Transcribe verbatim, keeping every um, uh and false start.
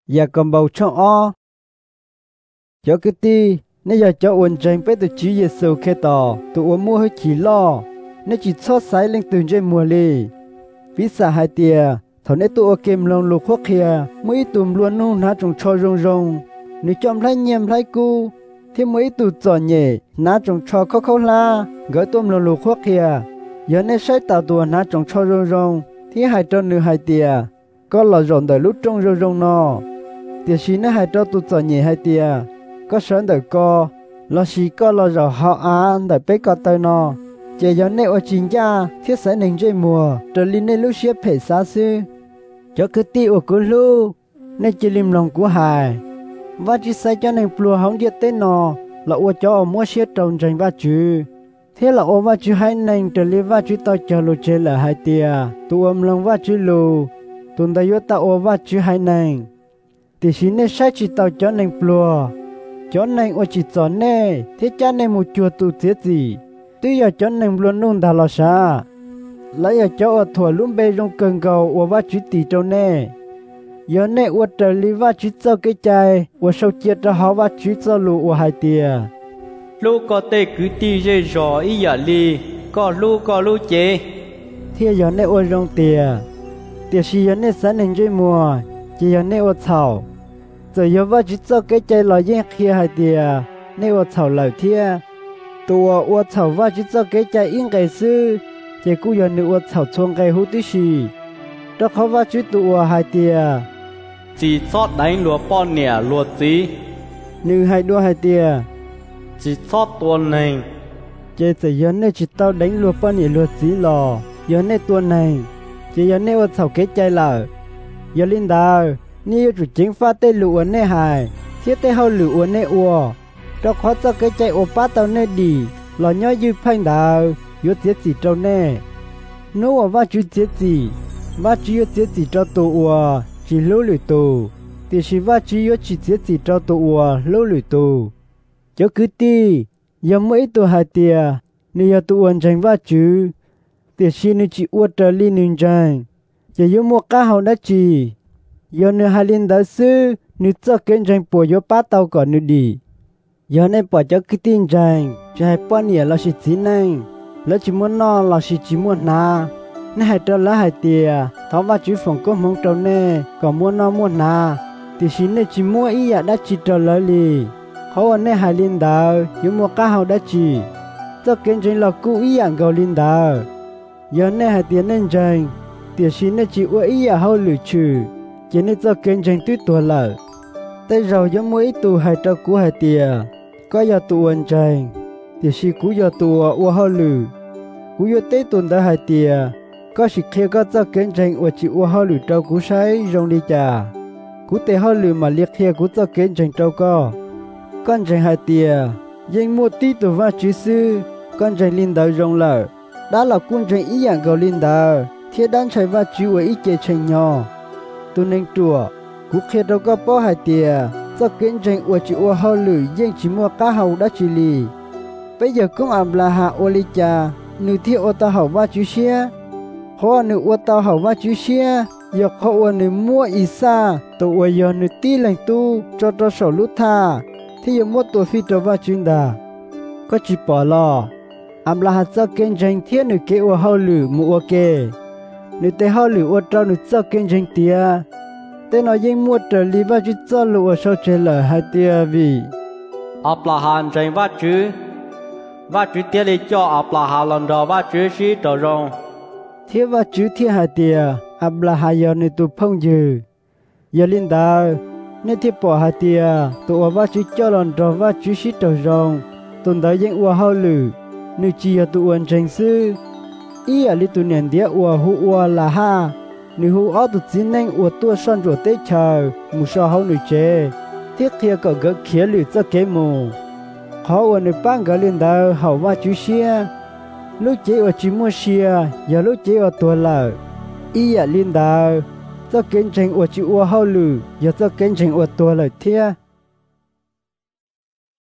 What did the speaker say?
giờ cầm bầu trong o cho cái ti nếu giờ cho ổn tranh bé tụi chỉ giờ sầu khe tỏ tụi ổn mua hơi chỉ lo nếu chỉ xót sái lên từ trên mùa lì ví sa hai tia thằng nếu tụi kem lòng lục khoác kia mấy tụm luôn nung ná trồng cho rong rong nếu chom lấy nhiem lấy cu thì mấy tụi trò nhẹ ná trồng cho khó khó la gỡ tụm lòng lục khoác kia giờ nếu sai tàu tụi ná trồng cho rong rong thì hai trâu nữ hai tia có lò rồng đời lúc trong rong rong nọ tia xí nếu hai trâu tụi trò nhẹ hai tia có sớm đời co lò xí có lò rò họ ăn đời bé có tay nọ chỉ giờ nếu ở chính gia thiết sẽ nền chơi mùa trở lên nên lúc xếp phải xa xưa cho cứ ti ở cứ lu nên chỉ lim lòng của hài và chỉ sai cho nên plua hóng điện tên nọ là ô cho ở mua xếp trồng tranh và chữ thế là ô và chữ hai nền trở lên và chữ tao chờ lù chơi là hai tia tụ âm lòng và chữ lù tuần đại ta ô và chữ hai nền thì xin nên sai chỉ tao cho nên plua cho nên ô chỉ cho nên thế cha nên một chùa tụ thế gì tuy giờ cho nên luôn luôn đã lo xa lấy ở chỗ ở thua luôn bê trong cơn cầu ở vắt chữ tỷ trâu nè giờ nè ở trời li vắt chữ cho cái chai ở sau chia cho họ vắt chữ cho lù ở hai tia lúc có tê cứ ti dây rò ý giờ li có lu có lu chế thì giờ nè ở trong tia tia xí giờ nè sáng nên chơi mùa chỉ giờ nè ở thảo giờ giờ vắt chữ cho cái chai lo yên kia hai tia nè ở thảo lời thia tua ở thảo vắt chữ cho cái chai yên cái sư chỉ cú giờ nữ thảo chuông cái hút tí xì, đó khó vắt chữ tụ hai tia, chỉ sót đánh lúa pon nẻ lúa gì, nữ hai đua hai tia, chỉ sót tuần này, chỉ chỉ giờ này chỉ tao đánh lúa pon nẻ lúa gì lò, giờ này tuần này, chỉ giờ này thảo kết trái lợ, giờ linh đào, ni chủ chính pha tê lúa này hài, thiết tê hao lúa này ua, đó khó cho cái trái ô bát tao này đi, lò nhoi dư phanh đào. Yo tiết gì trâu nè, nếu ở vắt chữ tiết gì, vắt chữ yo tiết gì trâu tụ ua, chỉ lú lử tụ, thì chỉ vắt chữ yo chỉ tiết gì trâu tụ ua, lú lử tụ. Cho cứ ti, giờ mấy tụ hai tia, nếu giờ tụ uốn tranh vắt chữ, thì chỉ nếu chỉ uốn trở lên nương tranh, giờ yo mua cá hậu đã chỉ, giờ nếu hai linh đã sư, nếu cho kén tranh bùa yo bắt tàu còn nếu đi, giờ này bỏ cho cứ tin tranh, cho hai bọn nhẹ là chỉ tin này. Lỡ chỉ muốn no là chỉ chỉ muốn na, nè hai trâu lỡ hai tia, tháo vào chữ phòng có mong trâu nè, còn muốn no muốn na, thì chỉ nè chỉ mua ý à đã chỉ trâu lỡ li, họ nè hai linh đào, dùng mua cá hậu đã chỉ, cho kiến trình là cũ ý à gầu linh đào, giờ nè hai tia nên trình, thì chỉ nè chỉ uống ý à hậu lử trừ, chỉ nè cho kiến trình tuyết tuổi lỡ, tới rồi giống mua ý tụ hai trâu cũ hai tia, có giờ tụ ẩn trình. thì si cú giờ tua ua hao lử cú giờ tết tuần đã hai tia có sự kia có cho kiến tranh ua chỉ ua hao lử trâu cú sai rong đi chả cú tê hao lử mà liệt kia cú cho kiến tranh trâu co con tranh hai tia danh mua tí tụ va chữ sư con tranh linh đạo rong lợ đã là quân tranh ý dạng cầu linh đạo thiết đan chạy va chữ ua ý chế tranh nhỏ tu nên chùa cú kia trâu có bỏ hai tia cho kiến tranh ua chỉ ua hao lử danh chỉ mua cá hậu đã chỉ lì bây giờ cũng ảm là hạ ô li cha nữ thi ô tao hậu va chú xia họ nữ ô tao hậu va chú xia giờ họ ô nữ mua ý xa tổ ô giờ nữ ti lành tu cho cho sổ lút tha thì giờ mua tổ phi trò va chuyên đà có chỉ bỏ lo ảm là hạ cho kênh tranh thiên nữ kế ô hậu lử mua ô kê nữ tê hậu lử ô trao nữ cho kênh tranh tia tê nói danh mua trở lý va chú cho lụ ô sau chế lời hai tia vì Abraham tranh vắt chữ vắt chữ tiết lý cho Abraham lần đầu vắt chữ sĩ trò rong thế vắt chữ thiên hai tia Abraham giờ này tụ phong dư giờ linh đạo nên thiết bỏ hai tia tụ vắt chữ cho lần đầu vắt chữ sĩ trò rong tuần tới những ua hao lử nữ chỉ ở tụ ẩn tranh sư ý ở lý tụ nền địa ua hu ua là ha nữ hu ở tụ chín nên ua tua son ruột tết chờ mù sao hao nữ chế thiết kia có gỡ khía lử cho kế mù họ ở nơi bang gỡ lên đầu hậu va chú xia lúc chế ở chỉ mua xia giờ lúc chế ở tua lợ ý ở lên đầu cho kiến trình ở chỉ ua hao lử giờ cho kiến trình ở tua lợ thia